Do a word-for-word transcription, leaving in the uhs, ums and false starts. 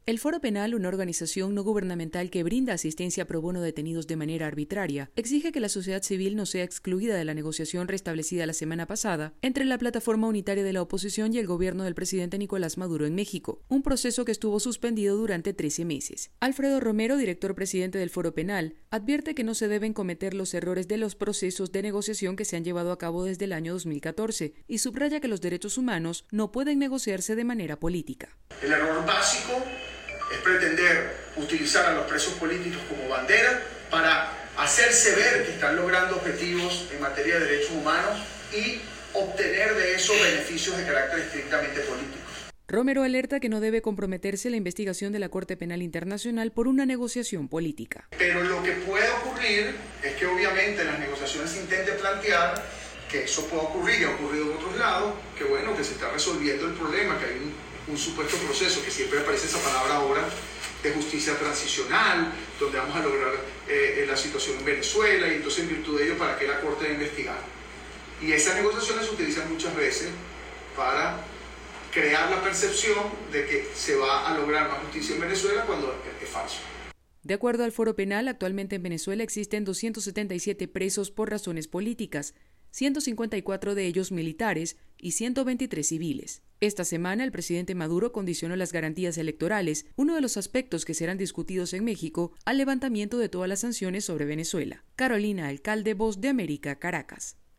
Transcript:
El Foro Penal, una organización no gubernamental que brinda asistencia pro bono a detenidos de manera arbitraria, exige que la sociedad civil no sea excluida de la negociación restablecida la semana pasada entre la plataforma unitaria de la oposición y el gobierno del presidente Nicolás Maduro en México, un proceso que estuvo suspendido durante trece meses. Alfredo Romero, director presidente del Foro Penal, advierte que no se deben cometer los errores de los procesos de negociación que se han llevado a cabo desde el año dos mil catorce y subraya que los derechos humanos no pueden negociarse de manera política. El error básico es pretender utilizar a los presos políticos como bandera para hacerse ver que están logrando objetivos en materia de derechos humanos y obtener de eso beneficios de carácter estrictamente político. Romero alerta que no debe comprometerse la investigación de la Corte Penal Internacional por una negociación política. Pero lo que puede ocurrir es que obviamente en las negociaciones se intente plantear que eso puede ocurrir, y ha ocurrido en otros lados, que bueno, que se está resolviendo el problema, que hay un un supuesto proceso, que siempre aparece esa palabra ahora, de justicia transicional, donde vamos a lograr eh, la situación en Venezuela, y entonces en virtud de ello, ¿para qué la Corte debe investigar? Y esas negociaciones se utilizan muchas veces para crear la percepción de que se va a lograr más justicia en Venezuela cuando es, es falso. De acuerdo al Foro Penal, actualmente en Venezuela existen doscientos setenta y siete presos por razones políticas, ciento cincuenta y cuatro de ellos militares y ciento veintitrés civiles. Esta semana, el presidente Maduro condicionó las garantías electorales, uno de los aspectos que serán discutidos en México, al levantamiento de todas las sanciones sobre Venezuela. Carolina Alcalde, Voz de América, Caracas.